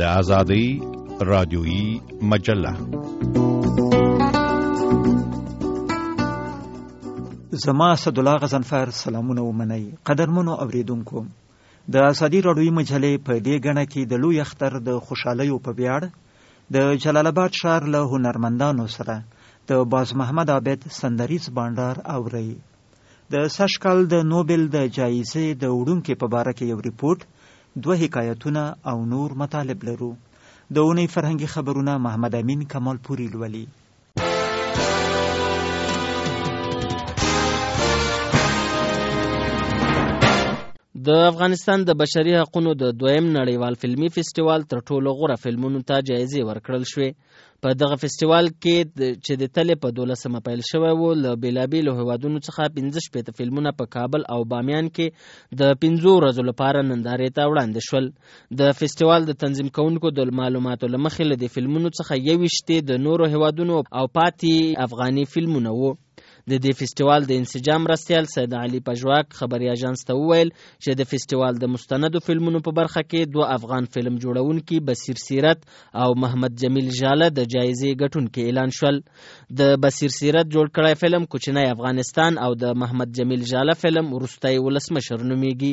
آزادی رادیویی مجله. زما اسدالله غضنفر سلامونه ومنئ. قدرمنو اوریدونکو، د آزادی رادیویي مجلې په دې غڼه کې د لوی اختر د خوشحالیو په ویاړ د جلال آباد ښار له هنرمندانو سره د باز محمد عابد سندریز بانډار اوري. د سږ کال د نوبل د جایزې د وړونکي په باره کې یو ریپورت، 2 حکایتونه او نور مطالب لرو. د اونۍ فرهنګي خبرونه محمد امین کمال پوری لولي. د افغانستان د بشري حقوقو د 2م نړیوال فلمي فستیوال تر ټولو غوره فلمونو ته جایزې ورکړل شوې. په دغه فستیوال کې چې د تلې په 12مه پیل شوی و، له بیلابیلو هیوادونو څخه 15 فلمونه په کابل او بامیان کې د 5 ورځو لپاره نندارې ته وړاندې شول. د فستیوال د تنظیم کوونکو د معلوماتو له مخې له دې فلمونو څخه 21 د نورو هیوادونو او پاتې افغاني فلمونه وو. د دې فستیوال د انسجام مرستیال سید علي پژواک خبري اژانس ته وویل چې د فستیوال د مستندو فلمونو په برخه کې 2 افغان فلم جوړونکي بصیر سیرت او محمد جمیل ژاله د جایزې ګټونکي اعلان شول. د بصیر سیرت جوړ کړی فلم کوچنی افغانستان او د محمد جمیل ژاله فلم وروستی ولسمشر نومیږي.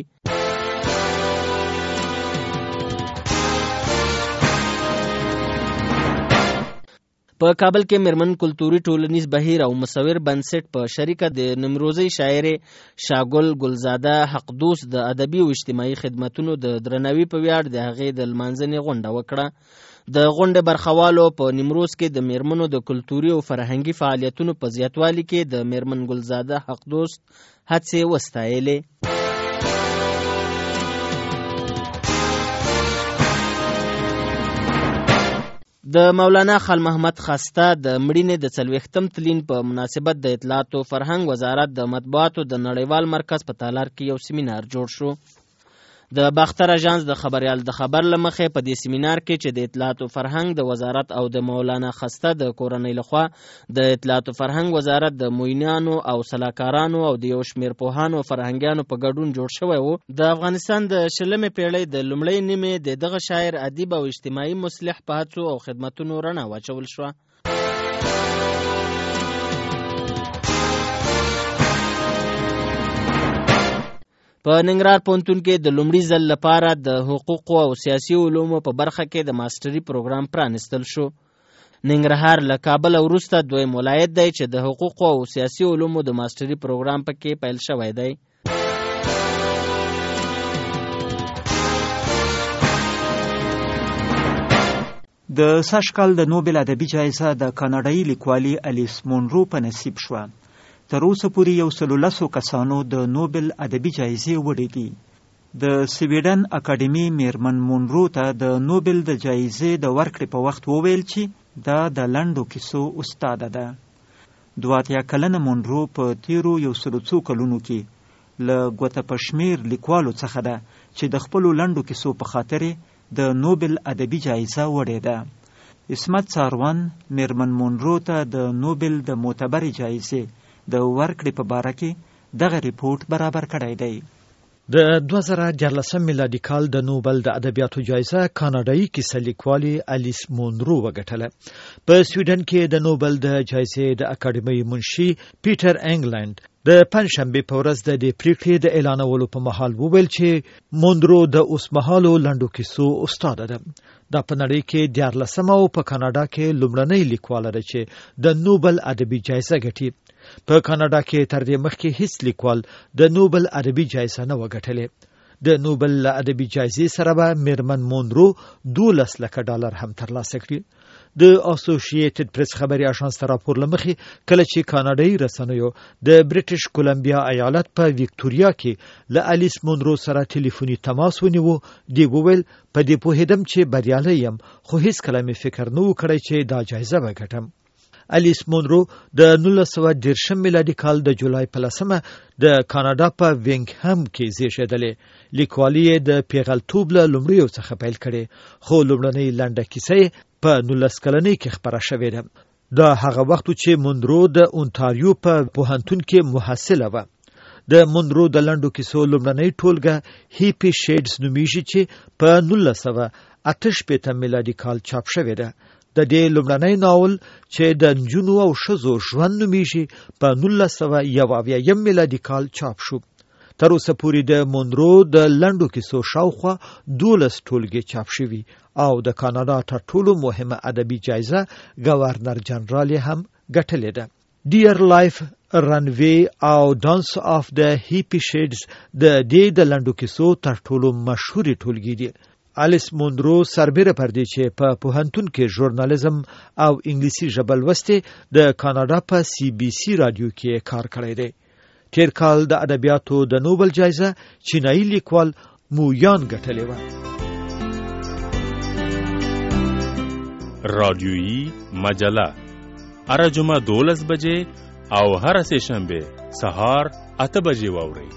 په کابل کې میرمن کلتوري ټولنیز بهیر او مصور بنسټ په شریکه د نیمروزي شاعر شاګل ګلزاده حقدوس د ادبي او اجتماعي خدماتونو د درناوي په ویاړ د هغې د لمانځنې غونډه وکړه. د غونډې برخوالو په نیمروز کې د میرمنو د کلتوري او فرهنګي فعالیتونو په زیاتوالي کې د میرمن ګلزاده حقدوس هڅې وستایلې. د مولانا خال محمد خاسته د مړینې د 40م تلین په مناسبت د اطلاعات او فرهنګ وزارت د مطبوعاتو د نړیوال مرکز په تالار کې یو سیمینار جوړ شو. د باختر اژانس د خبريال د خبر لمخې په دې سیمینار کې چې د اطلاعات او فرهنګ د وزارت او د مولانا خاسته د کورنۍ لخوا د اطلاعات او فرهنګ وزارت د موینانو او سلاکارانو او د یو شمیر پوهانو او فرهنګیانو په ګډون جوړ شوی و. د افغانستان د 20مې پیړۍ د لومړۍ نیمې د دغه شاعر، ادیب او اجتماعي مصلح په هڅو او خدماتونو رڼا واچول شوه. په ننګرهار پوهنتون کې د لومړي ځل لپاره د حقوقو او سیاسي علومو په برخه کې د ماستري پروګرام پرانستل شو. ننګرهار له کابل وروسته 2م ولایت دی چې د حقوقو او سیاسي علومو د ماستري پروګرام پکې پیل شوی دی. د سږ کال د نوبل ادبي جایزه د کاناډایي لیکوالي الیس مونرو په نصیب شوه. تر اوسه پورې 113 کسانو د نوبل ادبي جایزې وړي دي. د سویډن اکاډمي میرمن مونرو ته د نوبل د جایزې د ورکړې په وخت وویل چې دا د لنډو کیسو استاده ده. 82 کلنه مونرو په تیرو 100 کلونو کې له ګوته پشمیر لیکوالو څخه ده چې د خپلو لنډو کیسو په خاطر د نوبل ادبي جایزه وړې ده. اسمت ساروان میرمن مونرو ته د نوبل د معتبرې جایزې د ورکړې په باره کې دغه ریپورت برابر کړی دی. د 2014 میلادي کال د نوبل د ادبیاتو جایزه کاناډایي کیسه لیکوالي الیس مونرو وګټله. په سویډن کې د نوبل د جایزې د اکاډمۍ منشي پیټر انګلند د پنځشنبه په ورځ د دې پریکړې د اعلانولو په مهال وویل چې مونرو د اوسمهالو لنډو کیسو استاد ده. دا په نړۍ کې 14مه او په کاناډا کې لومړنۍ لیکواله ده چې د نوبل ادبي جایزه ګټي. په کاناډا کې تر دې مخکې هیڅ لیکوال د نوبل ادبي جایزه نه وګټلې. د نوبل ادبي جایزې سره به میرمن مونرو $12 لک هم ترلاسه کړي. د اسوسییټډ پریس خبري اژانس ته راپور لمخې کله چې کاناډایي رسنیو د بریټیش کولمبیا ایالت په ویکټوریا کې له الیس مونرو سره ټلیفوني تماس ونیو، دی وویل په دې پوهیدم چې بریالی یم، خو هیڅ کله مې فکر نه وکړی چې دا جایزه وګټم. الیس مونرو د 1913 میلادي کال د جولای په 10مه د کاناډا په وینګهم کې زیږېدلې. لیکوالي د پیغلتوب له لومړیو څخه پیل کړي، خو لومړنۍ لنډه کیسه په 19 کلنۍ کې خپره شوې ده. دا هغه وخت چې مونرو د اونتاریو په پوهنتون کې محصله وه. د مونرو د لنډو کیسو لومړنۍ ټولګه هیپی شیډز نومیږي چې په 1988 میلادي کال چاپ شوې ده. د دې لومړنۍ ناول چې د نجونو او ښځو ژوند نومیږي په 1901 میلادي کال چاپ شو. تر اوسه پورې د مونرو د لنډو کیسو شاوخوا 12 ټولګې چاپ شوي او د کاناډا تر ټولو مهمه ادبي جایزه گورنر جنرال هم ګټلې ده. ډیر لایف، رنوی او ډانس اف د هیپی شیډز د دې د لنډو کیسو تر ټولو مشهوري ټولګې دي. الیس مونرو سربیره پر دې چې په پوهنتون کې ژورنالیزم او انګلیسي ژبه لوستې د کاناډا په CBC رادیو کې کار کړی دی. تیر کال د ادبیاتو د نوبل جایزه چینایي لیکوال مویان ګټلې وه. رادیویی مجله هر جمعه 12 بجې او هر سه شنبه سهار 8 بجې واورئ.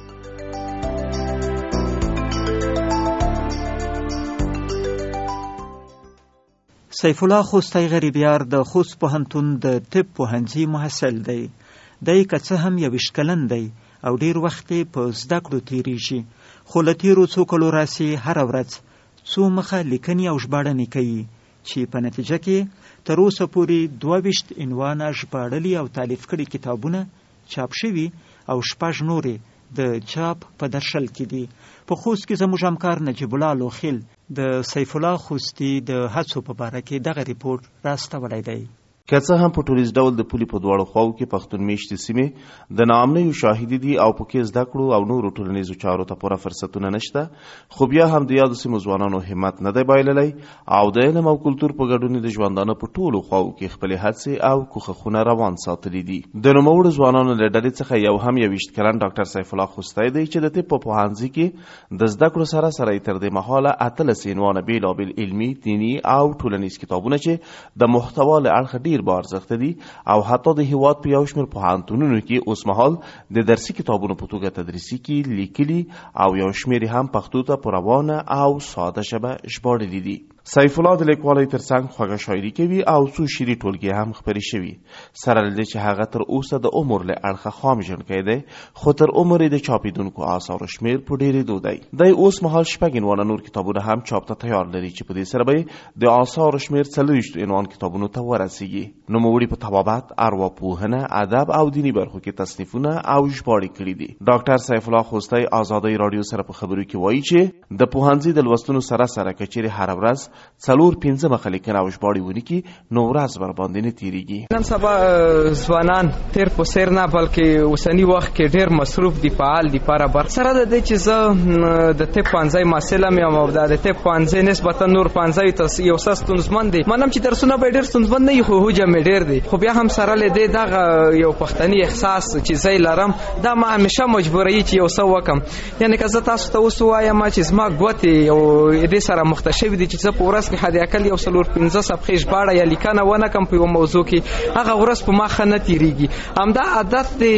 سیف الله خوستی غریبیار د خوست پوهنتون د طب پوهنځي محصل دی. دی که څه هم 21 کلن دی او ډیر وخت په زده کړو تیریږي، خو له تیرو څو کلو راسي هره ورځ څو مخه لیکنې او ژباړنې کوي چې په نتیجه کې تر اوسه پورې 22 عنوانه ژباړلي او تالیف کړي کتابونه چاپ شوي او 6 نورې د چاپ په درشل کې دي. په خوست کې زموږ همکار نجیب الله لوخیل د سیف الله خوستی د هڅو په باره کې دغه ریپورت راستولی دی. که څه هم په ټولیز ډول د پولي په دواړو خواو کې پښتون میشتې سیمې د ناامنیو شاهدي دي او پکې زده کړو او نورو ټولنیزو چارو ته پوره فرصتونه نشته، خو بیا هم د یادو سیمو ځوانانو همت نه دی بایللی او د علم او کلتور په ګډون د ژوندانه په ټولو خواو کې خپلې هڅې او کوښښونه روان ساتلي دي. د نوموړو ځوانانو له ډلې څخه یو هم 21 کلن ډاکټر سیف الله خوستی دی چې د طب په پوهنځي کې د زده کړو سره سره یې تر دې مهاله 18 عنوانه بېلابېل علمي، دیني او ټولنیز کتابونه چې د محتوا له اړخه ډېر با ارزښته دي او حتی د هیواد په یو شمېر پوهنتونونو کې اوس مهال د درسي کتابونو په توګه تدریسي کې لیکلي او یو شمېر هم پښتو ته په روانه او ساده ژبه ژباړلي دي. سیف الله د لیکوالۍ ترڅنګ خوږه شاعري کوي او څو شعري ټولګې هم خپرې شوي، سره له دې چې هغه تر اوسه د عمر له اړخه خام ژوندکی دی، خو تر عمر یې د چاپېدونکو آثارو شمېر په ډېرېدو دی. دی اوس مهال 6 عنوانه نور کتابونه هم چاپ ته تیار لري چې په دې سره به د آثارو شمېر 40 عنوان کتابونو ته ورسیږي. نوموړي په طبابت، ارواپوهنه، ادب او دیني برخو کې تصنیفونه او ژباړې کړي دي. ډاکټر سیف الله خوستی آزادۍ راډیو سره په خبرو کې وایي چې د پوهنځي د لوستنو سره سره که چیرې هره ورځ 4-5 مخه لیکنه او ژباړې ونکړي نو ورځ ورباندې نه تېرېږي. نن سبا ځوانان تیر په سیر نه بلکې اوسني وخت کې ډېر مصروف دي، فعال دي. برابر سره د دې چې زه د طب پوهنځي محصل یم او د طب پوهنځي نسبتا نور پوهنځیو ته یو څه ستونزمن دي. منم چې درسونه به ډېر ستونزمن نه وي خو حجم یې ډېر دی، خو بیا هم سره له دې دغه یو پښتني احساس چې زه لرم دا ما همیشه مجبوروي چې یو څه وکړم. یعنې که زه تاسو ته اوس ووایم چې زما ګوتې یو دې سره مخته شوي دي چې زه په ورځ کې حد اقل یو 4-5 صفحې ژباړه یا لیکنه ونه کړم په یو موضوع کې، هغه ورځ په ما ښه نه تېرېږي. همدا عادت دی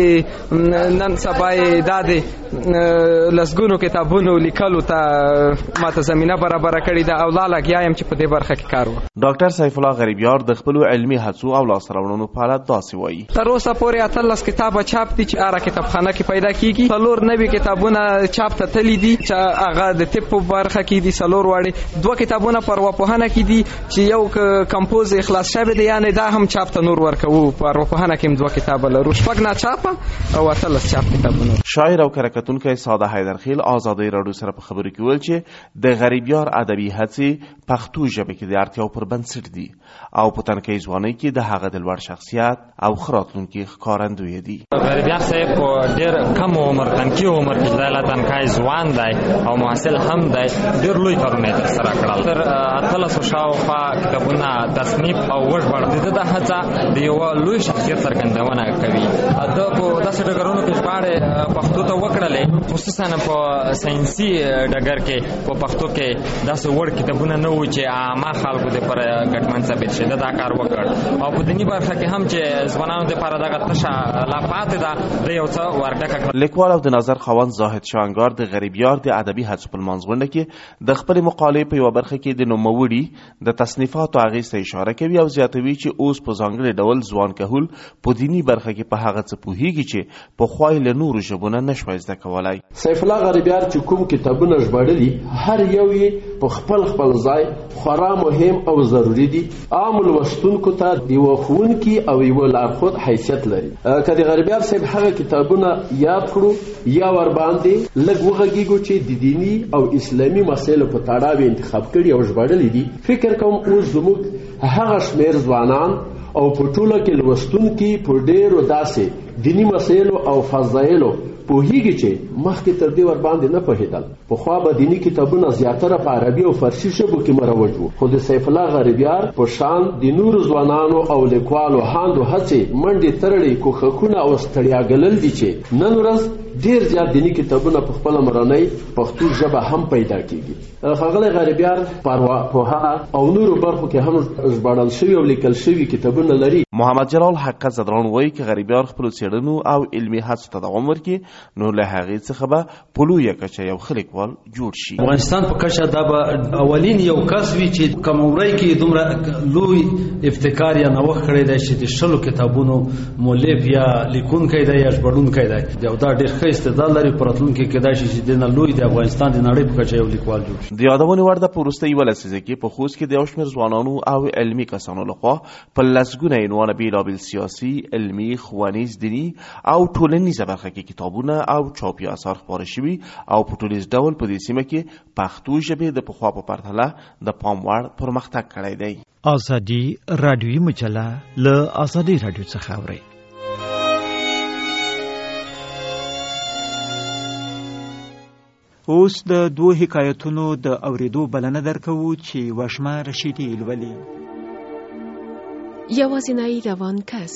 چې نن سبا یې دا دی لسګونو کتابونو لیکلو ته ماته زمینه برابره کړې ده او لا لګیا یم چې په دې برخه کې کار وکړم. ډاکټر سیف الله غریبیار د خپلو علمي هڅو او لاسته راوړنو په اړه داسې وایي. تر اوسه پورې 18 کتابه چاپ دي چې هره کتابخانه کې پیدا کېږي. 4 نوي کتابونه چاپ ته تللي دي چې هغه د طب په برخه کې دي، 4 واړې 2 کتابونه په ارواپوهنه کې دي چې یو کمپوز اخلاص شوی دی، یعنې دا هم چاپ ته نور ورکوو. په ارواپوهنه کې هم 2 کتابه لرو، 6 ناچاپه او 18 چاپ کتابونه. شاعر او کرکټونکی ساده حیدرخیل آزادۍ راډیو سره په خبرو کې ویل چې د غریبیار ادبي هڅې پښتو ژبه کې د اړتیاو پر بنسټ دي او په تنکۍ ځوانۍ کې د هغه د لوړ شخصیت او ښه راتلونکي ښکارندوی دي. غریبیار صاحب په ډېر کم عمر، تنکي عمر کې چې د تنکۍ ځوان دی او محصل هم دی، ډېر لوی کارونه یې ترسره کړل. تر 18 شاوخوا کتابونه تصنیف او وژباړه د هڅه د یوه لوی شخصیت څرګندونه کوي. د په داسې ډګرونو کې ژباړې پښتو ته وکړلې، خصوصا په ساینسي ډګر کې په پښتو کې داسې وړ کتابونه نه وو چې عامه خلکو دپاره ګټمن ثابت شي. دا کار وکړ او په دیني برخه کې هم چې ځوانانو دپاره دغه تشه لا پاتې ده، د یو څه ورډکه کړه. لیکوال او د نظر خاوند زاهد شاهنګار د غریبیار د ادبي هڅو په لمانځغونډه کې د خپلې مقالې په یوه برخه برخه کې د نوموړي د تصنیفاتو اغېز ته اشاره کوي او زیاتوي چې اوس په ځانګړي ډول ځوان کهول په دیني برخه کې په هغه څه پوهیږي چې پخوا یې له نورو ژبو نه نشوای زده کولی. سیف الله غریبیار چې کوم کتابونه ژباړلي هر یو یې په خپل ځای خورا مهم او ضروري دي. عام لوستونکو ته یو ښوونکي او یو لارښود حیثیت لري. که د غریبیار صاحب هغه کتابونه یاد کړو یا ورباندې لږ وغږیږو چې د دیني او اسلامي مسایلو په تړاو انتخاب کړي او ژباړلي دي، فکر کوم اوس زموږ هغه شمېر ځوانان او په ټوله کې لوستونکي په ډېرو داسې دیني مسایلو او فضایلو پوهیږي چې مخکې تر دې ورباندې نه پوهېدل. پخوا به دیني کتابونه زیاتره په عربي او فارسي ژبو کې مروج وو، خو د سیف الله غریبیار په شان د نورو ځوانانو او لیکوالو هاندو هڅې منډې ترړې کوښښونه او ستړیا ګلل دي چې نن ورځ ډېر زیات دیني کتابونه په خپله مورنۍ پښتو ژبه هم پیدا کېږي. ښاغلی غریبیار پوهنه او نورو برخو کې هم ژباړل شوي او لیکل شوي کتابونه لري. محمد جلال حقیقت زدران وایي که غریبیار خپلو څېړنو او علمي هڅو ته دوام ورکړي نو له هغې څخه به په لویه کچه یو ښه لیکوال جوړ شي. افغانستان په کچه دا به اولین یو کس وي چې کوم عمرۍ کې دومره لوی ابتکار یا نوښت کړی دی چې د 100 کتابونو مؤلف یا لیکونکی دی یا ژباړونکی دی او دا ډېر ښه استعداد لري. په راتلونکي کې کیدای شي چې دنه لوی د افغانستان د نړۍ په کچه یو لیکوال جوړ شي. د یادونې وړ ده په وروستۍ یوه لسیزه کې په خوست کې د یو شمېر ځوانانو او علمي کسانو لخوا په لسګونه عنوانه بېلابېل سیاسي، علمي، ښوونیز، دیني او ټولنیزه برخه کې کتابونه او چاپي اثار خپاره شوي او په ټولیز ډول په دې سیمه کې پښتو ژبې د پخوا په پرتله د پام وړ پرمختګ کړی دی. ازادي رادیوي مجله له ازادي رادیو څخه اورئ. اوس د دوه حکایتونو د اوریدو بلنه درکوو چې وشمه رشیدي لولي. یوازینی روان کس.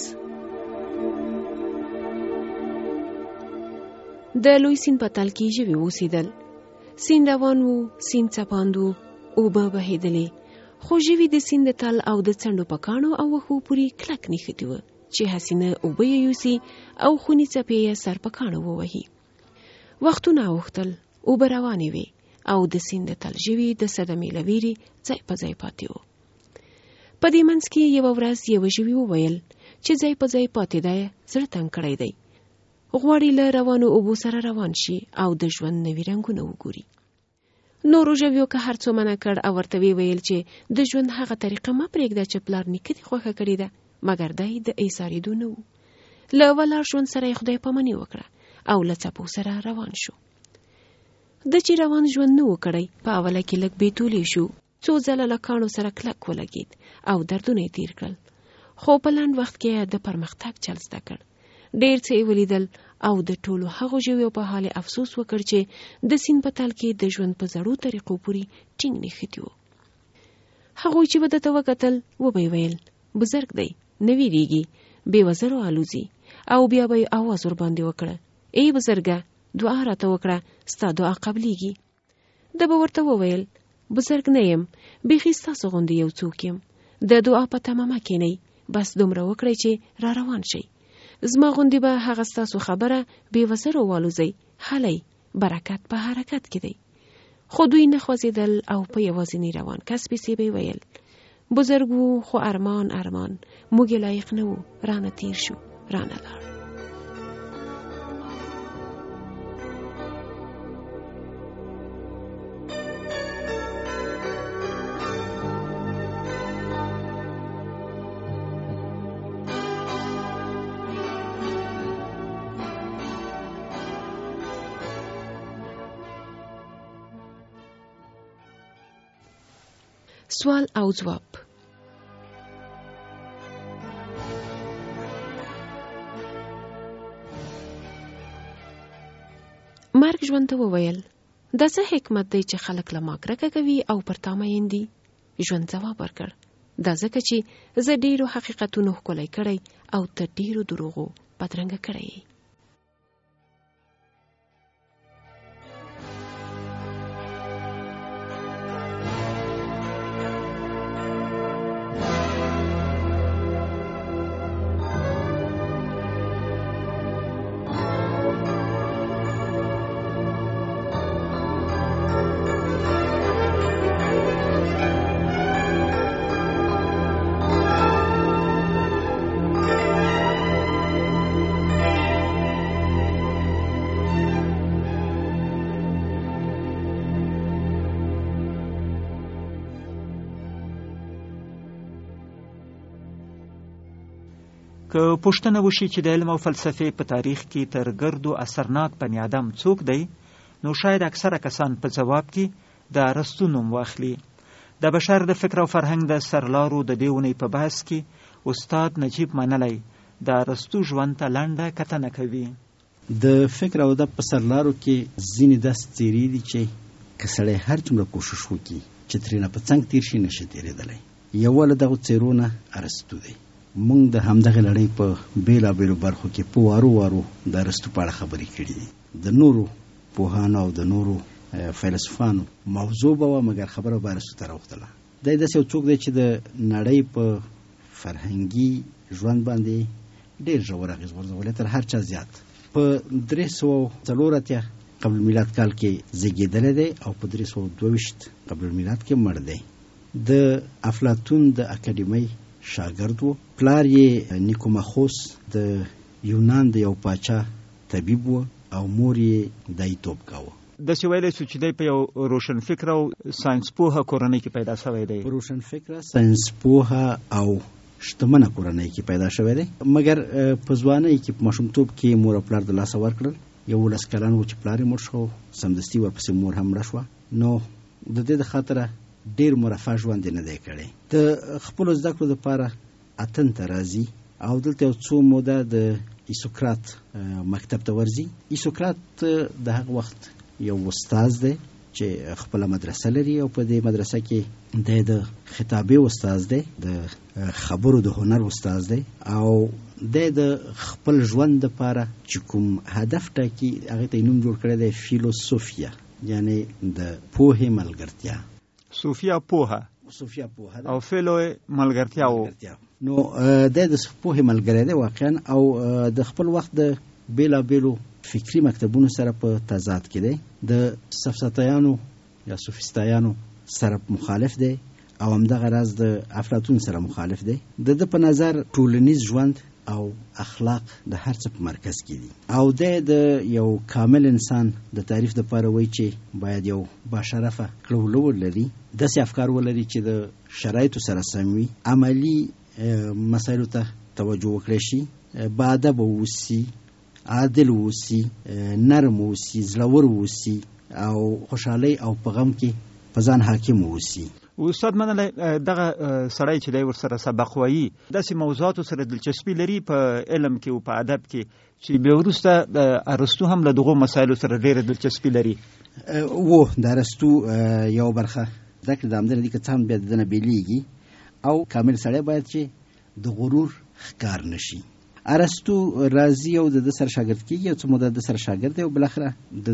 د لوی سیند په تل کې ژوي اوسېدل. سیند روان و، سیند څپاند و، اوبه بهېدلې، خو ژوي د سیند د تل او د څنډو په کاڼو او وښو پورې کلک نښتي وه چې حسینه اوبه یې یوسي او خوني څپې یې سر په کاڼو ووهي. وختونه اوښتل، اوبه روانې وې او د سیند د تل ژوي د صدمې له ویرې ځای په ځای پاتې وو. په دې منځ کې یوه ورځ یوه ژوي وویل چې ځای په ځای پاتې دی زړه تنګ کړی دی، غواړي له روانو اوبو سره روان شي او د ژوند نوي رنګونه وګوري. نورو ژویو که هر څو منع کړ او ورته ویل چې د ژوند هغه طریقه مه پرېږده چې پلار نیکه دې خوښه کړې ده، مګر دی د ایسارېدو نه و. له ولاړ ژوند سره یې خدای پاماني وکړه او له څپو سره روان شو. د چې روان ژوند نه و کړی، په اوله کې لږ بیتولی شو، څو ځله له کاڼو سره کلک ولګېد او دردونه یې تیر کړل، خو په لنډ وخت کې د پرمختګ چل زده کړ. ډېر څه یې ولیدل او د ټولو هغو ژویو په حال افسوس وکړ چې د سیند په تل کې د ژوند په زړو طریقو پورې ټینګ نښتي وو. هغوی چې به ده ته وکتل وبه یې ویل بزرګ دی، نه ویرېږي، بې وزرو الوزي. او بیا به یې اواز ورباندې وکړه، ای بزرګه دعا راته وکړه، ستا دعا قبلیږي. ده به ورته وویل بزرګ نه یم، بیخي ستاسو غوندې یو څوک یم، د دعا په تمه مه کښېنئ، بس دومره وکړئ چې را روان شئ. زما غوندې به هغه ستاسو خبره بې وزرو والوزئ، هلی برکت په حرکت کې دی. خو دوی نه خوځېدل او په یوازیني روان کس پسې به ویل بزرګ وو خو ارمان موږ یې لایق نه وو، رانه تیر شو، رانه لاړ. سوال او جواب. مرګ ژوند ته وویل دا څه حکمت دی چې خلک له ما کرکه کوي او پر تا مین دي؟ ژوند ځواب ورکړ دا ځکه چې زه ډیرو حقیقتونو ښکلی کړی او ته ډیرو دروغو بدرنګه کړی یې. که پوښتنه وشي چې د علم او فلسفې په تاریخ کې تر ګردو اثرناک بني ادم څوک دی، نو شاید اکثره کسان په جواب کې د ارسطو نوم واخلي. د بشر د فکر او فرهنګ د سرلارو د دې اونۍ په بحث کې استاد نجیب منلی د ارسطو ژوند ته لنډه کتنه کوي. د فکر او د په سرلارو کې ځینې داسې څیرې دي چې که سړی هر څومره کوشش وکړي چې ترېنه په څنګ تېر شي نشي تېرېدلی. یوه له دغو څیرو نه ارسطو دی. موږ د همدغې لړۍ په بېلابېلو برخو کې په وارو وارو د ارسطو په اړه خبرې کړي دي. د نورو پوهانو او د نورو فیلسوفانو موضوع به وه، مګر خبره به ارسطو ته راوختله. دی داسې یو څوک دی چې د نړۍ په فرهنګي ژوند باندې ډېر ژور اغېز غورځولی، تر هر چا زیات. په 384 قبل المیلاد کال کې زیږېدلی دی او په 322 قبل المیلاد کې مړ دی. د افلاطون د اکاډمۍ شاګرد و. پلار یې نیکوماخوس د یونان د یو پاچا طبیب و او مور یې دایتوب کاوه. داسې ویلی شو چې دی په یو روشن فکره او ساینس پوهه کورنۍ کې پیدا شوی دی. روشن فکره، ساینس پوهه او شتمنه کورنۍ کې پیدا شوی دی، مګر په ځوانۍ کې په ماشومتوب کې مور او پلار د لاسه ورکړل. 11 کلن و چې پلار یې مړ شو، سمدستي ورپسې مور هم مړه شوه. نو د دې د خاطره ډېر مرفه ژوند یې نه دی کړی. د خپلو زده کړو دپاره اتن ته راځي او دلته یو څو موده د ایسوکرات مکتب ته ورځي. ایسوکرات د هغه وخت یو استاز دی چې خپله مدرسه لري او په دې مدرسه کې د خطابې استاز دی، د خبرو د هنر استاز دی او د خپل ژوند دپاره چې کوم هدف ټاکي هغې ته یې نوم جوړ کړی دی فیلوسوفیا، یعنې د پوهې ملګرتیا. صوفیا پوهه او فیلو ملګرتیا و. نو د پوهې ملګری دی واقعا او د خپل وخت د بیلابیلو فکری مکتبونو سره په تضاد کې دی. د سفسطایانو یا سوفیستایانو سره مخالف دی او همدغه راز د افلاطون سره مخالف دی. د په نظر ټولنیز ژوند او اخلاق د هر څه په مرکز کې دي او د یو کامل انسان د تعریف دپاره وایي چې باید یو باشرفه کړه ولري، داسې افکار ولري چې د شرایطو سره سم وي، عملي مسایلو ته توجه وکړی شي، باادبه اوسي، عادل اوسي، نرم اوسي، زړور اوسي او خوشحالۍ او په غم کې په ځان حاکم اوسي. استاد منلی دغه سړی چې دی ورسره سبق وایي داسې موضوعاتو سره دلچسپي لري په علم کې او په ادب کې چې بیا وروسته د ارسطو هم له دغو مسایلو سره ډېره دلچسپي لري. و د ارسطو یو برخه زده کړې د همدې دي که څه هم بیا د نه بیلیږي او کامل سړی باید چې د غرور ښکار نشي. ارسطو راځي او د سره شاګرد کېږي، یو څه موده د سره شاګرد دی او بالاخره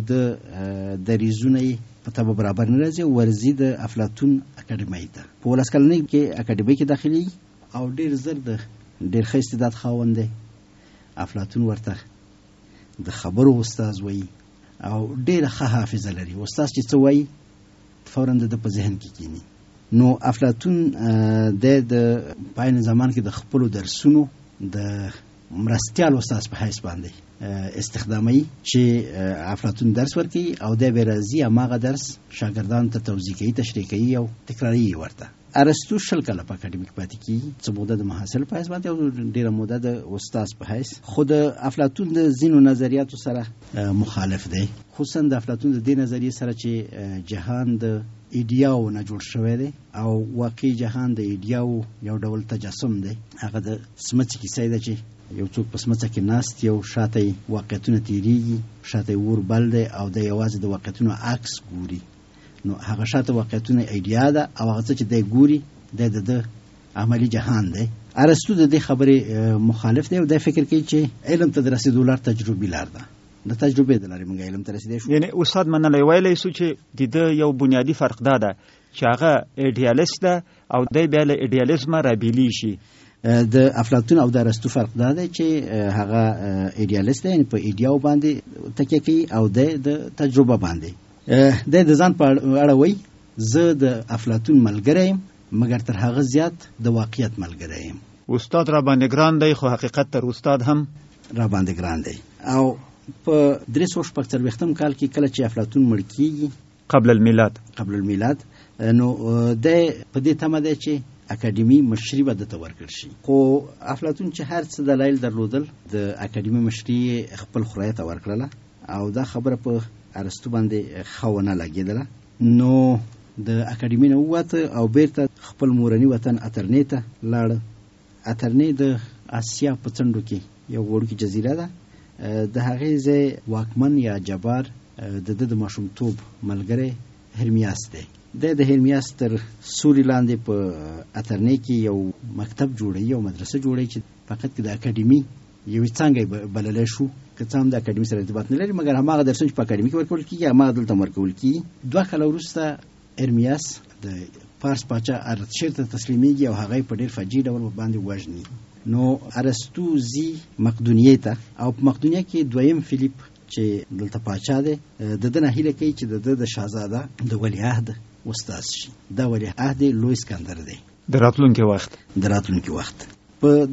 د دریځونه یې په طبع برابر نه راځي او ورځي د افلاطون اکاډمۍ ته. په 11 کلنۍ کې اکاډمۍ کې داخلي او ډېر زر د ډېر ښه استعداد خاوند دی. افلاطون ورته د خبرو استاز وایي او ډېره ښه حافظه لري. استاز چې څه وایي فوراً د په ذهن کې کینی. نو افلاطون د پایین زمان کې د خپلو درسونو د مرستیال استاز په حیث باندې استخدامي چې افلاطون درس ورکوي او د به راځي هماغه درس شاګردانو ته توضیح کوي، تشریح کوي او تکراري ورته. ارسطو 20 کاله په اکاډمۍ کې پاتې کیږي، څه موده د محصل په حیث باندې او ډېره موده د استاز په حیث. خو د افلاطون د ځینو نظریاتو سره مخالف دی، خصوصا د افلاطون د دې نظریې سره چې جهان د ایډیاو نه جوړ شوی دی او واقعي جهان د ایډیاو یو ډول تجسم دی. هغه د سمڅې کیسه ده چې یو څوک په سمڅه کې ناست یو شاته واقعیتونه تیریږي، شاته اور بل دی او د یوازې د واقعیتونو عکس ګوري. نو هغه شاته واقعیتونه ایډیا ده او هغه څه چې دی ګوري د عملی جهان دی. ارسطو د دې خبرې مخالف دی او د فکر کوي چې علم ته د رسیدو لار تجربي لار ده. د تجربې د لارې موږ علم ته رسیدای شو. یعنی استاد منلی ویلی سو چې د یو بنیادی فرق دا ده چې هغه ایډیالیست ده او دی بیا له ایډیالیزمه رابیلی شي. د افلاطون او د ارسطو فرق دا دی چې هغه ایډیالیست دی، یعنی په ایډیاو باندې تکیه کوي او د تجربه باندې. د ځان په اړه وایي زه د افلاطون ملګری یم مګر تر هغه زیات د واقعیت ملګری یم. استاد را باندې ګران دی خو حقیقت تر استاد هم را باندې ګران دی. او په 340 کال کې کله چې افلاطون مړ کیږي قبل المیلاد نو د په دې تمه دی چې اکاډمي مشري به دته ورکړل شي. خو افلاطون چې هر څه دلایل درلودل د اکاډمي مشري خپل خدای ته ورکړله او دا خبره په ارسطو باندې خونه لګېدله. نو د اکاډمي نه ووته او بیرته خپل مورني وطن اترنې ته لاړ. اترنې د آسیا په څنډو کې یو وړوکې جزیره ده. د هغې ځای واکمن یا جبار د ماشومتوب ملګری هرمیاس دی. د هرمیاس تر سوري لاندې په اترنې کې یو مکتب جوړوي او مدرسه جوړوي چې فقط د اکاډمي یوې څانګې بللی شو، که څه هم د اکاډمي سره ارتباط نه لري، مګر هماغه درسونه چې په اکاډمي کې ورکول کېږي هماغه دلته هم ورکول کېږي. 2 کاله وروسته هرمیاس د فارس پاچا اردشیر ته تسلیمیږي او هغه په ډېر فجیع ډول باندې وژني. نو ارسطو ځي مقدونیې ته او په مقدونیه کې دویم فیلیپ چې دلته پاچا دی د ده نه هیله کوي چې د شاهزاده د ولیعهد استاد شي. دا ولیعهد لوی اسکندر دی د راتلونکي وخت. په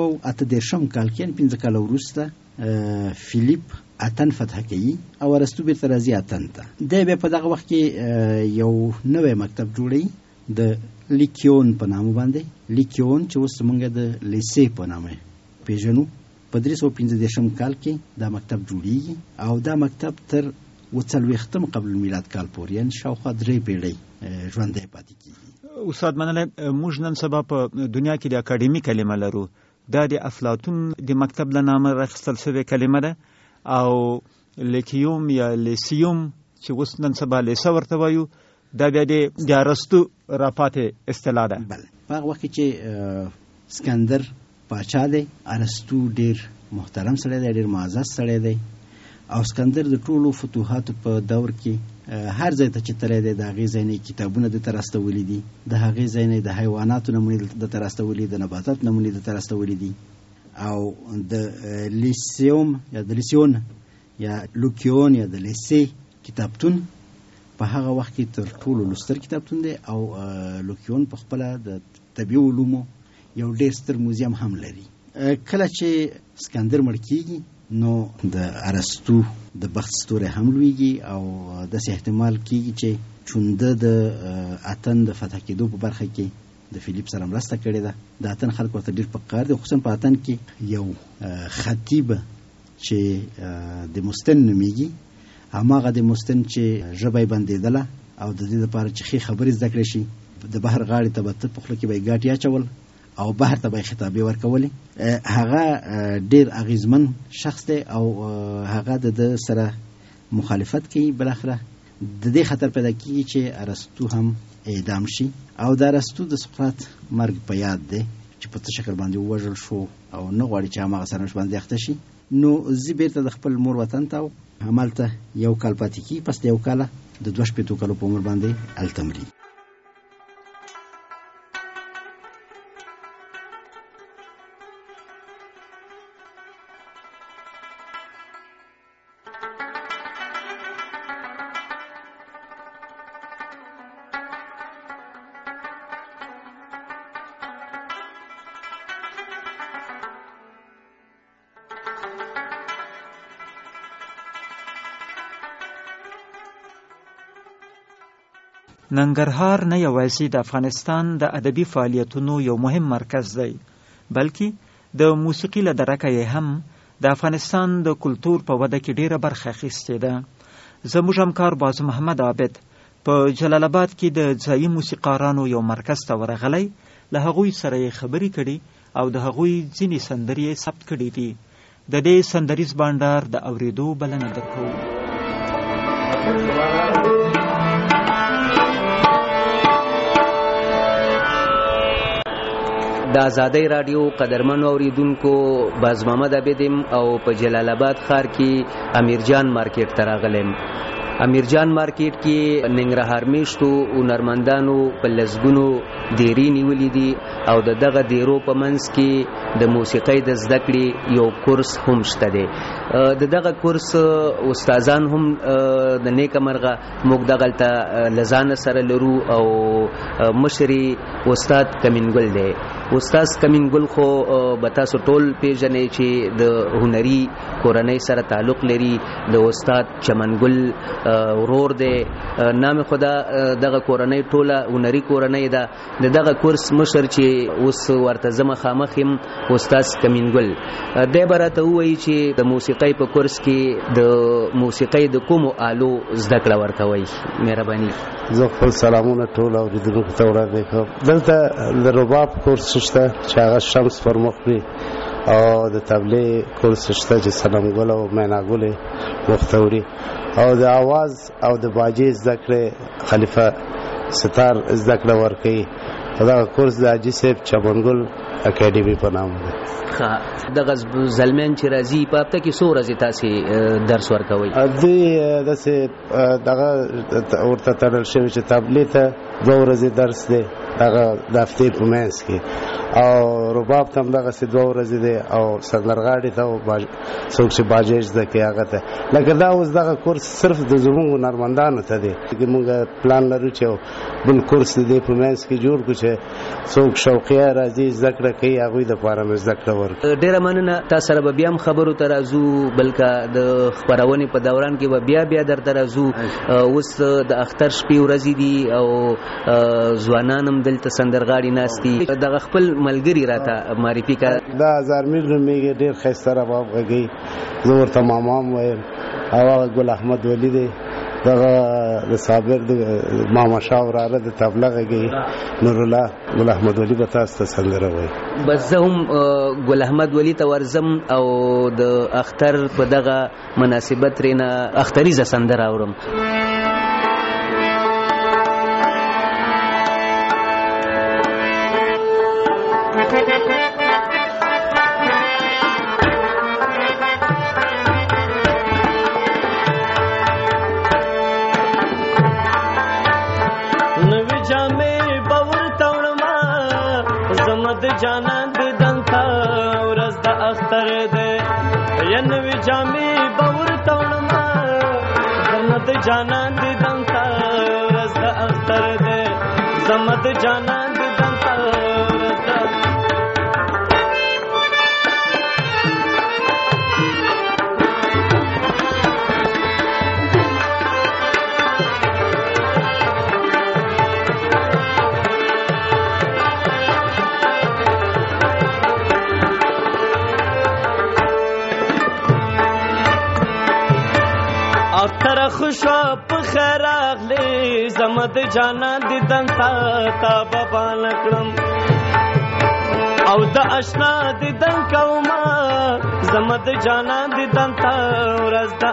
338 کال کې 15 کاله وروسته فیلیپ اتن فتح کوي او ارسطو بیرته راځي اتن ته. دی بیا په دغه وخت کې یو نوی مکتب جوړوي د لیکیون په نامه باندې. لیکیون چې اوس موږ د لیسې په نامه پیژنو. په 315 کال کې دا مکتب جوړیږي او دا مکتب تر 40 قبل میلاد کال پورې یعنې شاوخوا 3 پیړۍ ژوندی پاتې کیږي. استاد منلی، موږ نن سبا په دنیا کې د اکاډمي کلمه لرو. دا د افلاطون د مکتب له نامه راخیستل شوې کلمه ده او لیکیوم یا لیسیوم چې اوس نن سبا لیسه ورته وایو دا بیا د ارسطو راپاتې اصطلاح ده. په هغه وخت کې چې اسکندر پاچا دی، ارسطو ډېر محترم سړی دی، ډېر معزز سړی دی او اسکندر د ټولو فتوحاتو په دور کې هر ځای ته چې تللی دی د هغې ځای نه کتابونه دته راستولي دي، د هغې ځای نه د حیواناتو نمونې دته راستولي دي، د نباتاتو نمونې دته راستولي دي. او د لیسیوم یا د لیسیون یا لوکیون یا د لیسې کتابتون په هغه وخت کې تر ټولو لوستر کتابتون دی او لوکیون په خپله د طبیعي علومو یو ډېر ستر موزیم هم لري. کله چې اسکندر مړ کېږي نو د ارسطو د بخت ستوری هم لویږي او داسې احتمال کېږي چې چونده د اتن د فتح کېدو په برخه کې د فیلیپ سره مرسته کړې ده. د اتن خلک ورته ډېر په قار دي، خصوصا په اتن کې یو خطیب چې د مستن نومیږي. هماغه د مستن چې ژبه یې بندېدله او د دې لپاره چې ښې خبرې زده کړې شي د بحر غاړې ته به ته په خوله کې به یې ګاټې اچول او بحر ته به یې خطابې ورکولې. هغه ډېر اغیزمن شخص دی او هغه د ده سره مخالفت کوي. بالاخره د دې خطر پیدا کېږي چې ارسطو هم اعدام شي او د ارسطو د سقراط مرګ په یاد دی چې په څه شکل باندې ووژل شو او نه غواړي چې هماغه سرنوشت باندې اخته شي. نو زه بیرته د خپل مور وطن ته او همالته 1 کال پاتې کېږي. پس د 1 کاله د 2 کالو په عمر باندې هلته مري. ننګرهار نه یوازې د افغانستان د ادبي فعالیتونو یو مهم مرکز دی، بلکې د موسیقي له درکه یې هم د افغانستان د کلتور په وده کې ډیره برخه اخیستې ده. زموږ همکار بازو محمد عابد په جلال آباد کې د ځایي موسیقارانو یو مرکز ته ورغلی، له هغوی سره یې خبرې کړي او د هغوی ځینې سندرې ثبت کړي دي. د دې سندریز بانډار د اورېدو بلنه درکوو. د آزادۍ رادیو قدرمنو اوریدونکو، باز محمد عابدم او په جلال آباد ښار کې امیرجان مارکیټ ته راغلم. امیرجان مارکیټ کې ننګرهار میشتو هنرمندانو په لسګونو دیرې نیولې دي او دغه دیرو په منځ کې د موسیقۍ د زده کړې یو کورس هم شته دی. دغه کورس استادان هم د نیکه مرغه موږ دغلته له ځانه سره لرو او مشري استاد کمینګل دی. استاد کمین ګل خو به تاسو ټول پیژنئ چې د هنري کورنۍ سره تعلق لري. د استاد چمن ګل ورور دی. نام خدا دغه کورنۍ ټوله هنري کورنۍ ده. دغه کورس مشر چې اوس ورته زما خامخم استاد کمین ګل دی به راته ووایي چې د موسیقۍ په کورس کې د موسیقۍ د کومو آلو زده کړه ورکوئ. مهرباني. زه خپل سلامونه ټول اوریدونکو ته وړاندې کوم. دلته د رباب کورس شته چې هغه شمس پر مخ وي او د تبلې کورس شته چې صنم ګل او مینا ګل مختوري او د आवाज او د باجې زده کړې خلیفه ستار زده کړه ورکوي. دا کورس د حاجي صاحب چمنګل اکیډمي په نام ده. دغه زلمین چې راځي په هفته کې څو ورځې تاسې درس ورکوئ؟ دوی داسې دغه ورته تړل شوي چې تبلې ته 2 ورځې درس دی دغه د هفتې په منځ کې او رباب ته هم دغسې 2 ورځې دی او سندرغاړي ته څوک چې باجې زده کوي هغه ته. لکه دا اوس دغه کورس صرف د زموږ هنرمندانو ته دی. موږ پلان لرو چې بل کورس د دې په منځ کې جوړ کړو چې څوک شوقیه راځي زده کړه کوي هغوی دپاره مې زده کړه ورکړو. ډېره مننه. تا سره به بیا هم خبرو ته راځو بلکې د خپرونې په دوران کې به بیا درته راځو. اوس د اختر شپې ورځې دي او ځوانان هم دلته سندرغاړي ناست دي. دغه خپل ملګري راته معرفي کړه. دا زرمیر نومیږي ډېر ښایسته رباب غږوي. زه ورته ماما هم وایم او هغه ګل احمد ولي دی. دغه د صابر د ماما شاه وراره د تبله غږوي نور الله ګل احمد ولي به تاسو ته سندره وایي. بس زه هم ګل احمد ولي ته ورځم او د اختر په دغه مناسبت ترېنه اختریزه سندره اورم. جانان د دنتا ورځ د اختر ده ینوي جامې باور تړما زمد جانان د دنتا ورځ د اختر ده زمد جانان د دنتا ورځ اختر خوشا په خیر اغلی زمد جانان د دنتا تا بابا نکړم او د آشنا د دن کوما زمد جانان د دنتا ورځ د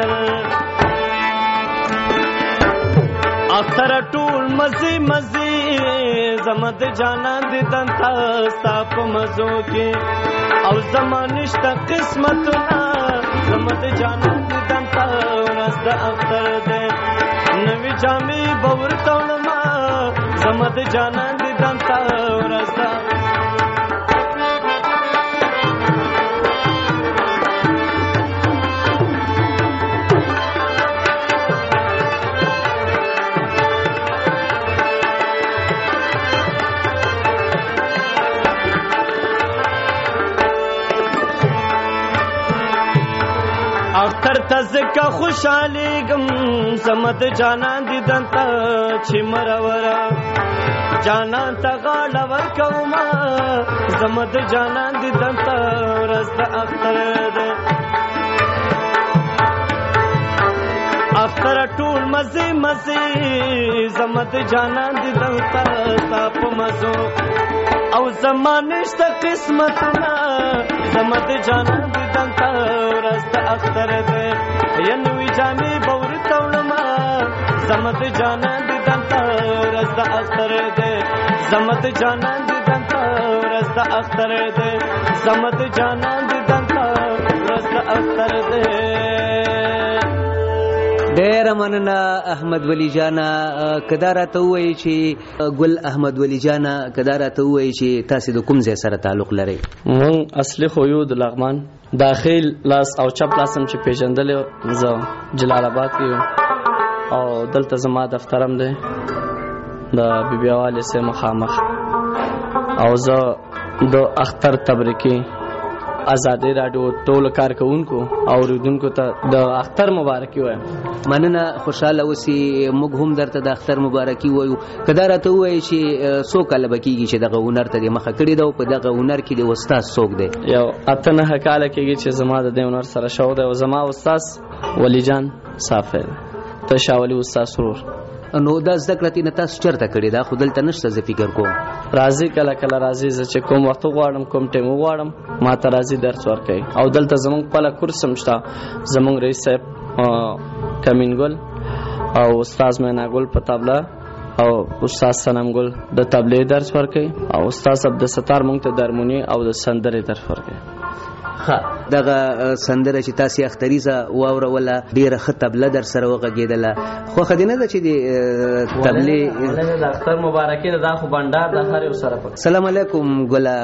اختر ټول مزي مزي زمد جانان د دنتا صاف مزو کې او زمانشت قسمتنا زمد جانان د دنتا ورځ د اختر ده نوی جامې باور تړما زمد جانان د دنتا ورځ د اختر تزکا خوشحالی گم زمد جانان دی دنتا چی مرورا جانان تا غالا ورکوما زمد جانان دی دنتا رزد اختر ده اختر ټول مزی مزی زمد جانان دی دنتا تاپ مزو او زمانشت قسمتنا زمد جانان دی دنتا ورځ اختر ده ینوي جامې باور تړما زمد جانان دی دنتا ورځ اختر ده زمد جانان دی دنتا ورځ اختر ده زمد جانان دی دنتا ورځ اختر ده. ډېر مننه احمد ولی جانا. کدا راته وایي چې ګل احمد ولی جانا کدا راته وایي چې تاسو د کوم ځای سره تعلق لرئ؟ مونږ اصلي خو یو د لغمان داخل لاس او چپ لاسم چې پیژندل زه جلال آباد کې او دلته زما دفترم دی د بیبي والي سه مخامخ. او زه د اختر تبریکي آزادی رادیو ټول کارکونکو او اوریدونکو ته د اختر مبارکي وایم. مننه، خوشاله اوسئ. موږ هم درته د اختر مبارکي وایو. کدا راته وایي چې څو کاله به کېږي چې دغه هنر ته دې مخه کړې ده او په دغه هنر کې د استاد څوک دی؟ یو 8-9 کاله کېږي چې زما د دې هنر سره شوق دی او زما استاد ولی جان صافی دی، ته شاولي استاد سرور. نو دا زده کړه تینه تاسو چېرته کړې ده؟ خو دلته نشته، زه فکر کوم. راځي کله کله راځي، زه چې کوم وخت غواړم کوم ټیم غواړم ما ته راځي درس ورکوي. او دلته زمونږ خپله کورس هم شته، زمونږ رئیس صاحب کمینګل او استاد میناګل په طبله او استاد سنمګل د طبلې درس ورکوي او استاد عبدالستار مونږ ته د هارموني او د سندرې درس ورکوي. دغه سندره چې تاسو اختریزه واوروله ډیره ښه طبله در سره وغږېدله. خوښه دې نه ده چې د طبلې د اختر مبارکي ده؟ دا خو بنډار د هر یو سره پکې. سلام علیکم ګله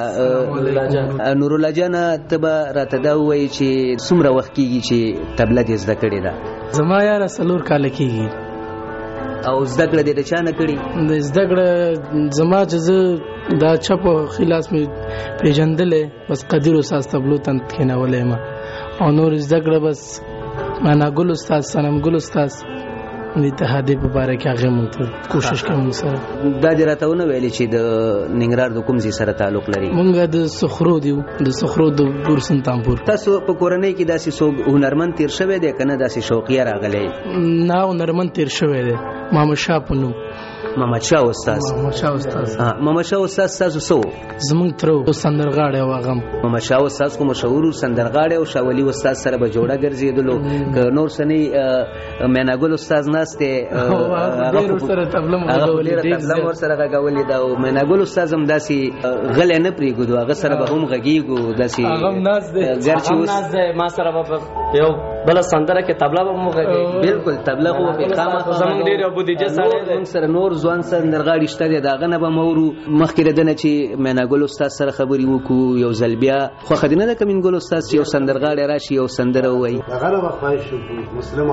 نور الله جانه، ته به راته دا ووایي چې څومره وخت کېږي چې طبله دې زده کړې ده؟ زما یاره 4 کاله کېږي. او زده کړه دې د چا نه کړې؟ د زده کړه زما چې زه دا چپ خلاص مې پیژندلې، بس قدیر استاد تبلو تن کېنولې ما، او نور زده کړه بس مناګل استاد سنمګل استاد د اتحادیې په باره کې هغه مونږ کوشش کوم سره. دا دې راته ونه ویلې چې د ننګرهار د کوم ځای سره تعلق لري؟ مونږ د سخرو دیو، د سخرو د بورسنتانپور. تاسو په کورنۍ کې داسې څوک هنرمند تیر شوی دی که نه داسې شوقیه راغلی؟ نه، هنرمند تیر شوی دی، محمد شاه په نوم. محمد شاه استاد. محمد شاه استاد تاسو څو؟ زمونږ تر سندرغاړی او هغه محمد شاه استاد خو مشهور سندرغاړی او شاولي استاد سره به جوړه ګرځېدلو. که نور سنی میناګل استاد ناست دی هغه سره تبله ورسره غږولې ده، او میناګل استاد هم داسې غلی نه پرېږدو، هغه سره به هم غږېږو داسې. ګرچې اوس ما سره به یو بله سندره کې تبله به مو غږېږي. بلکل طبله خو به خامخا زمونږ ډېر یو بودیجه سړی دی. موږ سره نور ځوان سندرغاړي شته دی، د هغه نه به مورو. مخکې د ده نه چې میناګل استاد سره خبرې وکړو یو ځل بیا. خوښه دې نه ده که مینګل استاد چې یو سندرغاړی راشي یو سندره ووایي؟ هغه نه به خواهش وکړو.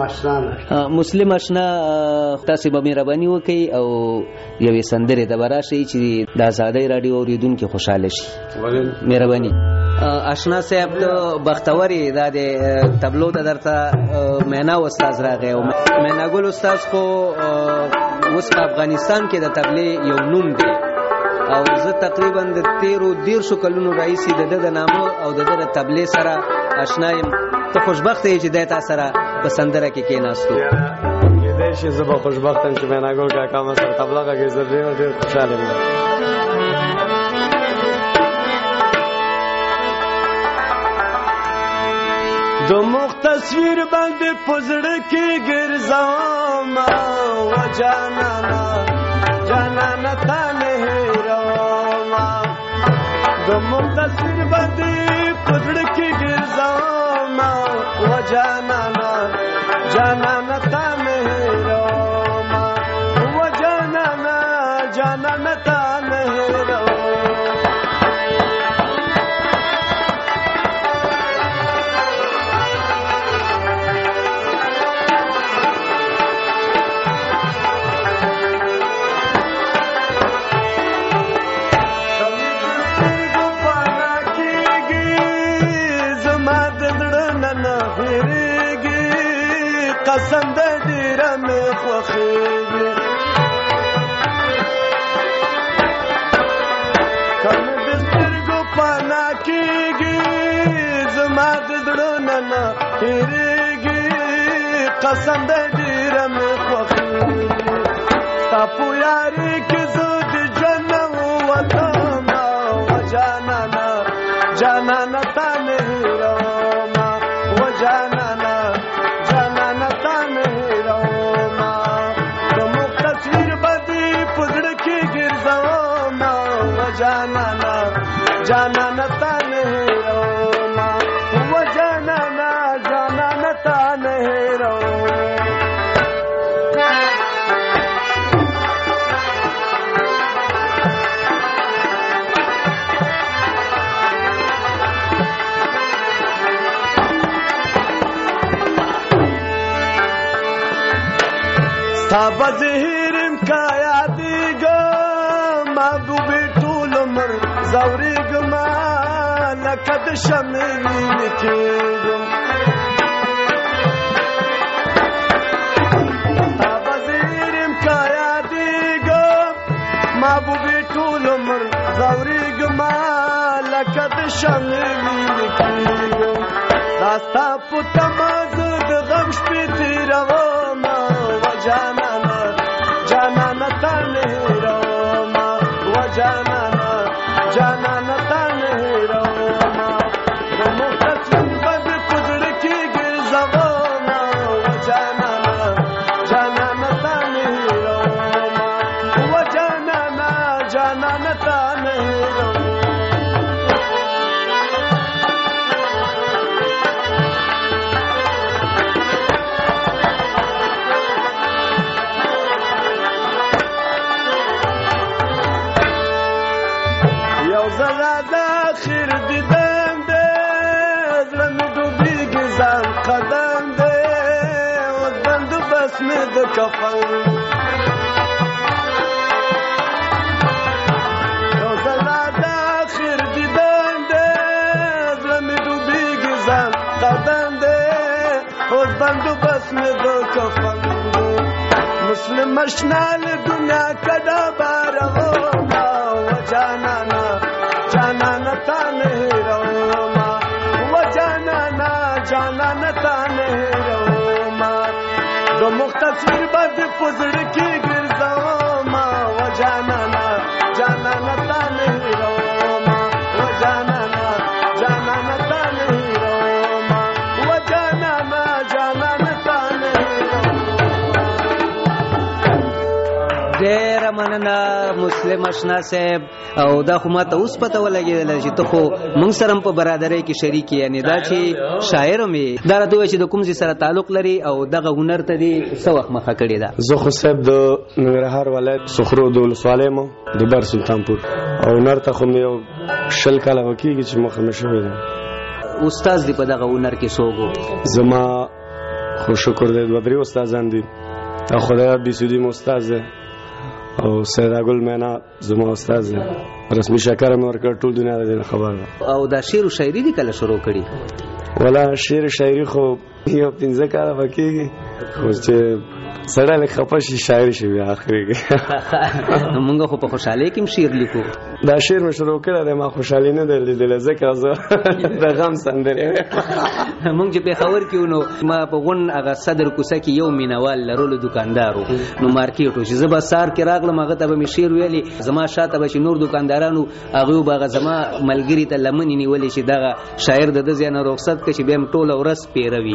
مسلم اشنا، تاسې به مهرباني وکړئ او یوې سندرې ته به راشئ چې د ازادۍ راډیو اورېدونکي خوشحاله شي. مهرباني. اشنا صاحب ته بختورې دا د تبلو ته درته مینا استاد راغی، او میناګل استاد خو اوس په افغانستان کې د تبلې یو نوم دی، او زه تقریبا د 13 کلونو راهیسې د ده د نامه او د ده د تبلې سره اشنا یم. ته خوشبخته یې چې دی تا سره په سندره کې کېناستو؟ کېدای شي زه به خوشبخته یم چې میناګل کاکا ما سره تبله غږوي. زه ډېر خوشحاله یم. د مخ تصویر باندې پزړه کې ګرځاما و جانانا جانانا تا نه هېروما. د مخ تصویر باندې پزړه کې ګرځاما و جانانا جانانا تا نه هېروما و جانانا جانانا تا نه هېروما. قسم دې ډېره مې خوښېږي، که مې د سترګو پناه کېږي زما د زړه نه هېرېږي. قسم دې ډېره مې خوښېږي، ستا په یارۍ کې زه د ژوند نه ووتمه و جانانه جانانه تا نه هېرومه و جانانه جانانه تا نه هېرومه. د مخ تصویر به دې په زړه کې ګرځومه و جانانه جانانه تا نه هېرومه و جانانه جانانه تا نه هېرومه. ستا به زهرم کا یادېږم محبوبې ټول عمر زورېږم لکه د شمع وینې کېږم تا به زیر یم که یادېږم محبوبې ټول عمر زورېږم لکه د شمع وینې کېږم دا ستا په تمه زه د غم شپې تېرومه و جانانه جانانه تا نه هېرومه و جانانه جانانه تا نه هېرومه د مختصر به دې په زړه کې ګرځومه و جانانه جانانه تا نه هېرومه و جانانه جانانه تا نه هېرومه خیر دیدن ده زړه مې ډوبېږي ځان قدم ده اوس بندوبست مې د کفن یو ځله د خیر دیدن ده زړه مې ډوبېږي ځان قدم ده اوس بندوبست مې د کفن مسلم اشنا له دنیا کډه بارغومه و جانانه جانانه تا نه هېرومه و جانانه جانانه تا نه هېرومه د مختصر به دې په زړه کې ګرځومه و جانانه جانانه تا نه هېرومه و جانانه جانانه تا نه هېرومه و جانانه جانانه تا نه ډېره مننه مسلم اشنا صاحب او دا خو ما ته اوس پته ولګېدله چې ته خو موږ سره هم په برادرۍ کې شریک یې یعنې دا چې شاعر هم یې دا راته ووایه چې د کوم ځای سره تعلق لري او دغه هنر ته دې څه وخت مخه کړې ده زه خو صاحب د ننګرهار ولایت سخرو د ولسوالۍ یم د بر سلطانپور او هنر ته خو مې یو 20 کاله به کېږي چې مخه مې شوې ده استاد دې په دغه هنر کې څوک و زما خو شکر دی 2-3 استادان دي او خدای بیسودي مو استاد دی او سیداګل مینا زما استاد دی رسمي شکر مې ورکړ ټول دنیا د دې خبر ده او دا شعر او شاعري دې کله شروع کړي ولا شعر شاعري خو یو 15 کاله وکېږي خو چې سړی لږ خفه شي شاعري شي بیا اخري کې موږ خو په خوشحالۍ کې شعر لیکو دا شعر مې شروع کړی دی ما خوشحالي نه دی لیدلی ځکه زه د غم سندرې موږ چې پېښور کې نو ما په غون هغه صدر کوڅه کې یو مینوال لرلو دکاندارو نو مارکیټ و چې زه به سهار کې راغلم هغه ته به مې شعر ویلي زما شاته به چې نور دکاندارانو هغوی به هغه زما ملګري ته لمنې نیولې چې دغه شاعر د ده ځای نه رخصت کړي چې بیا هم ټوله ورځ پیروي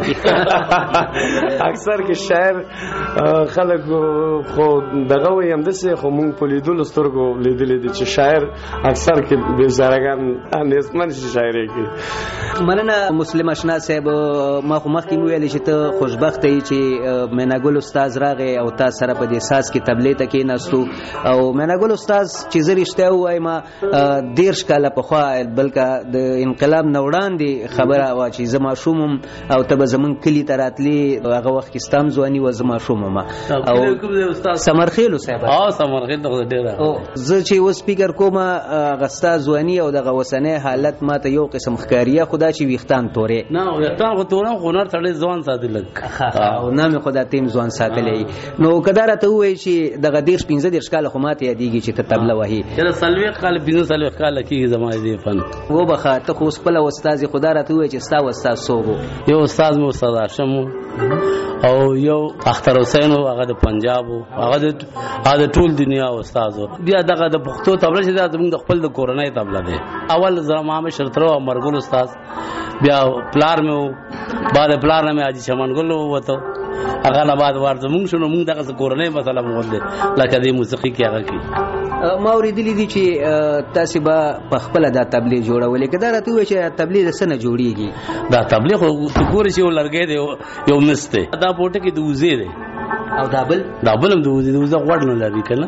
اکثر کې شاعر خلک خو دغه وایي همداسې خو مونږ په لیدلو سترګو لیدلی دي چې شاعر اکثر کې بېچارهګان نیستمن شي شاعري کې مننه مسلم اشنا صاحب ما خو مخکې مې ویلې چې ته خوشبخته یې چې میناګل استاد راغی او تا سره په دې ساز کې طبلې ته کېناستو او میناګل استاد چې زه رښتیا ووایم 10 کاله پخوا بلکې د انقلاب نه وړاندې خبره وه چې زه ماشوم وم او ته به زمونږ کلي ته راتلې هغه وخت کې ستا هم ځواني وه زه ماشوم وم او سمرخیلو صاحب سمرخیل ډېره زه چې اوس فکر کوم هغه ستا ځواني او دغه اوسنی حالت ما ته یو قسم ښکاریه خو دا چې ویښتان تورې نه ویښتان خو تورم خو هنر سړی ځوان ساتي لږ او نامې خو دا تیم ځوان ساتلی نو که دا راته ووایي چې دغه 10-15 کاله خو ماته یادېږي چې ته طبله وهي 40 کاله 45 کاله کېږي زما دې فن وبخه ته خو اوس خپله استاد یې خو دا راته ووایي چې ستا استاد څوک و یو استاد مې استاد هاشم او یو اختر حسین هغه د پنجاب هغه د ټول دنیا استاد بیا دغه د پښتو طبله چې دا زموږ د خپل د کورنۍ طبله دی اول زما مې شرطرو او مرګل استاد بیا پلار مې بعد پلار مې حاجی شمنګل وته هغه نه بعد ورته موږ شنو موږ دغه کورنۍ مسله مو ولې لکه د موسیقي کې هغه کې ما اوریدلی دي چې تاسو به په خپل د طبلې جوړولې کدا راته وای چې طبلې د سنه جوړیږي دا طبلې خو ګور شي ولرګې دی یو مسته دا پورته کې د وزې دی او دابل هم د وزې غوړ نه لري کنه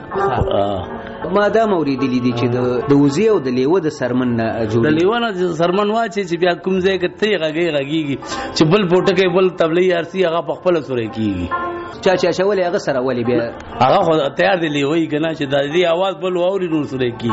ما دا اوریدلی دي چې د وزې او د لیوه د سرمن نه جوړ د لیوه نه سرمن واچي چې بیا کوم ځای کې ته غږیږي چې بل پورته کې بل طبلې ارسي هغه په خپل سره کیږي چا چې اچولې هغه سره ولې بیا هغه خو تیار دی لیوي کنه چې د دې आवाज بل واوري نور سره کی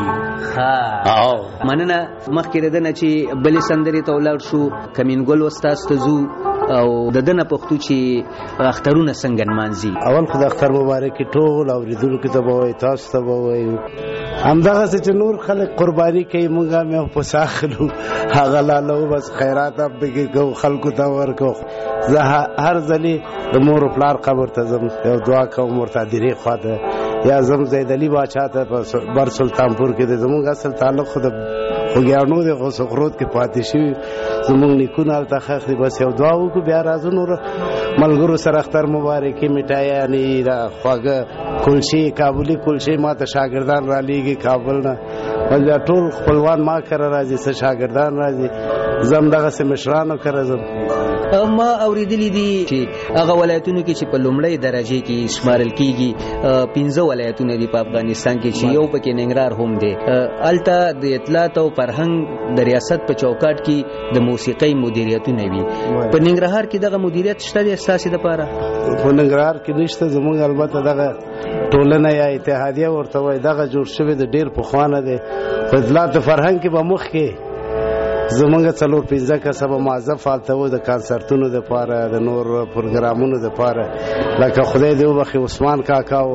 ها مننه مخکې دنه چې بلې سندري ته ولاړ شو کمینګل استاد تزو او دنه پختو چې اخترونه څنګه نمانځي اول خدای اختر مبارک ټول اوریدونکو ته وای تاسو ته وای همدغه چې نور خلک قرباني کوي مونږه مې په ساخلو هغه لاله بس خیرات به کو خلکو ته ورکو زه هر ځلې د مور پلار قبر ته زم یو دعا کوم مرتادری خواته یا زم زید علی باچا ته بر سلطانپور کې د زمونږ اصل تعلق خود خوګیانو د غوسخروت کې پاتې شي زمونږ نیکونه ته خخري بس یو دعا وکړو بیا راځو نور ملګرو سره اختر مبارکي میټای یعنی خواږه کلشي کابلی کلشي ما ته شاګردان را لیږي کابل نه بل ټول خپلوان ما کرا راځي څه شاګردان راځي زم دغه سمشرانو کرا زم ما اوریدلی دي چې هغه ولایتونو کې چې په لومړی درجه کې شمارل کیږي 15 ولایتونه دي په افغانستان کې چې یو پکې ننګرهار هم دی الته د اطلاعات او فرهنګ د ریاست په چوکاټ کې د موسیقۍ مدیریتونه وي په ننګرهار کې دغه مدیریت شته د اساسي لپاره په ننګرهار کې نشته زموږ البته دغه ټولنه یا اتحادیه ورته وای دغه جوړ شوی د ډیر پخوانه دی په اطلاعات فرهنګ کې به مخ کې زمونږ 4-5 کسبه موظف فالته و د کانسرتونو د پاره د نور پروګرامونو د پاره لکه خدای دې وبخي عثمان کاکا او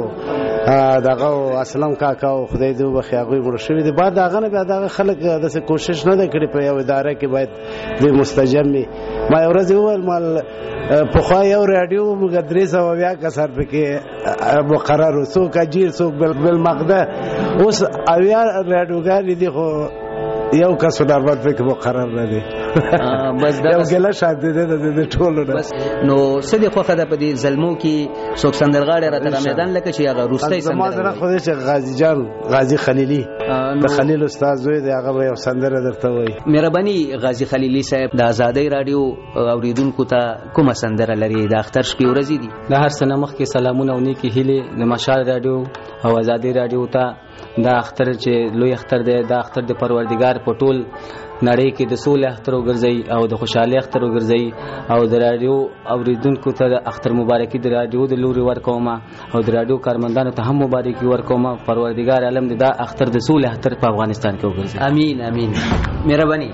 دغه اسلام کاکا او خدای دې وبخي هغه مړ شوی دی بعد هغه نه بیا دغه خلک داسې کوشش نه کړي په یو اداره کې باید د مستجمع ما ورځ وویل مال په خو یو رادیو موږ 300 کسر پکې مقرر څوک اجیر څوک بل مقده اوس اویا رادیوګان دي خو یو کس نارمل پکې مقرر نه دی بس دا یو ګله شاده ده د ټولو نه بس نو سدي خو خدای په دې زلمو کې څوک سندرغاړي راته میدان لکه چې هغه روستۍ سندره ما سره خو دې غازی جان غازی خلیلی د خلیل استاد زوی دی هغه یو سندره درته وایي مهرباني غازی خلیلی صاحب د آزادۍ رادیو اوریدونکو ته کومه سندره لري د اختر شپې ورځې دي د هر سنه مخ کې سلامونه او نیکی هیله د مشال رادیو او آزادۍ رادیو ته دا اختر چې لوی اختر دی دا اختر د پروردګار په ټول نړۍ کې د سولې اختر وګرځي او د خوشحالي اختر وګرځي او د رادیو اوریدونکو ته د اختر مبارکي د رادیو د لوري ورکوم او د رادیو کارمندانو ته هم مبارکي ورکوم پروردګار عالم د دا اختر د سولې اختر په افغانستان کې وګرځي امين امين مهرباني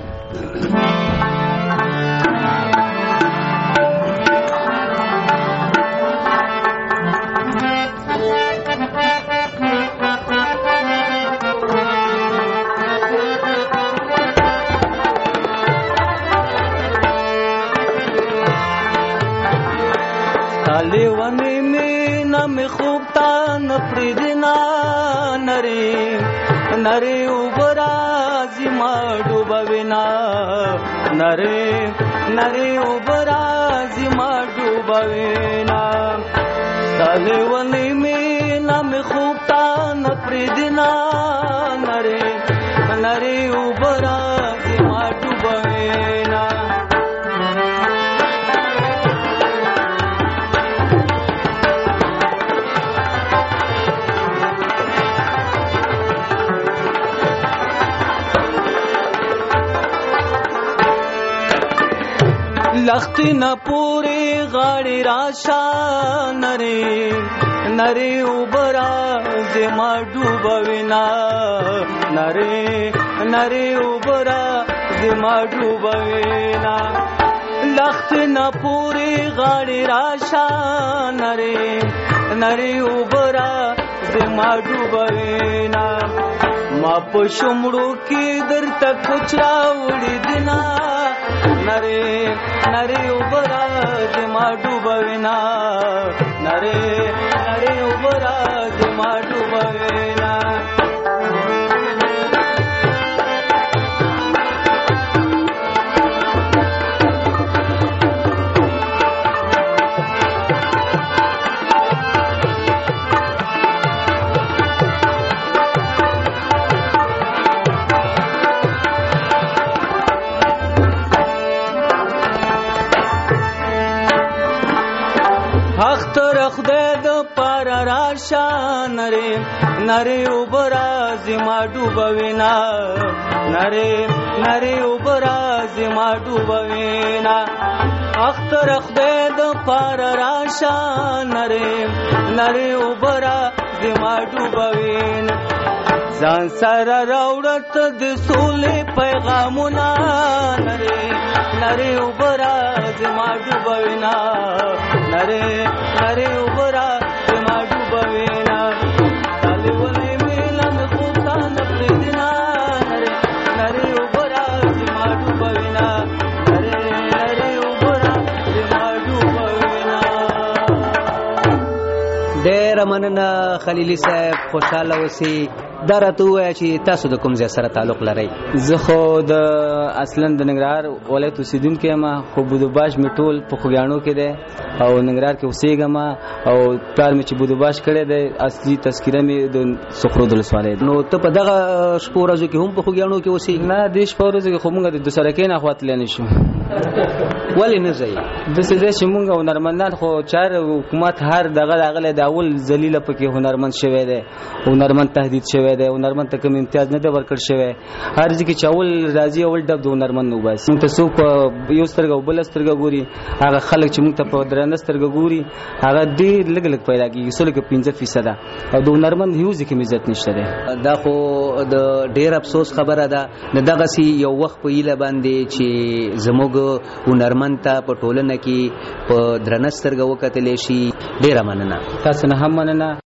لیوانی می نم خوب تا نپریدنا نری نری اوبرازی ما ڈوبوینا نری نری اوبرازی ما ڈوبوینا لیوانی می نم خوب تا نپریدنا نری نری اوبرازی ما ڈوبوینا لختی نا پوری غاڑی راشا نری نری اوبرا زما ڈوبوینا نری نری اوبرا زما ڈوبوینا لختی نا پوری غاڑی راشا نری نری اوبرا زما ڈوبوینا ما پشمڑو کی در تک کچھ راوڑی دینا نری نری اوبرا زما ڈوبوینا نری نری اوبرا زما ڈوبوینا اختر خدای د پار راشا نری نری اوبرا زما ډوبوینا نری نری اوبرا زما ډوبوینا اختر خدای د پار راشا نری وبرا زما ډوبوین ځان سره راوړت د سولې پیغامونه نری وبرا زما ډوبوینا نری وبرا زما ډوبوینا طالبونه میلان خوتا نپریدنا نری وبرا زما ډوبوینا نری وبرا زما ډوبوینا. ډېر مننه خلیلي صاحب، خوشاله اوسئ. دا راته ووایه چې تاسو د کوم ځای سره تعلق لرئ؟ زه خو د اصلا د ننګرهار ولایت اوسېدونکی یم، خو بودوباش مې ټول په خوږیاڼو کې دی او ننګرهار کې اوسېږم او پلار مې چې بودوباش کړی دی اصلي تذکره مې د سخرود ولسوالۍ. نو ته په دغه شپو ورځو کې هم په خوږیاڼو کې اوسې؟ نه، دې شپو ورځو کې خو موږ د دوسرکۍ نه خوا تللی نه شو. ولې نه ځئ؟ داسې دی چې موږ هنرمندان خو چار حکومت هر دغه راغلی د اول ذلیله پکې هنرمند شوی دی، هنرمند تهدید شوی دی، هنرمند ته کوم امتیاز نه دی ورکړ شوی. هر ځای کې چې اول راځي اول ډب د هنرمند نه وباسي. موږ ته څوک په یو سترګه او بله سترګه ګوري، هغه خلک چې موږ ته په درنه سترګه ګوري هغه ډېر لږ لږ پیدا کېږي، 5% او د هنرمند هیڅ کې عزت نشته دی. دا خو د ډېر افسوس خبره ده. د دغسې یو وخت په هیله باندې چې زموږ هنرمند ته په ټولنه کې په درنه سترګه وکتلی شي. ډېره مننه. تاسو نه هم مننه.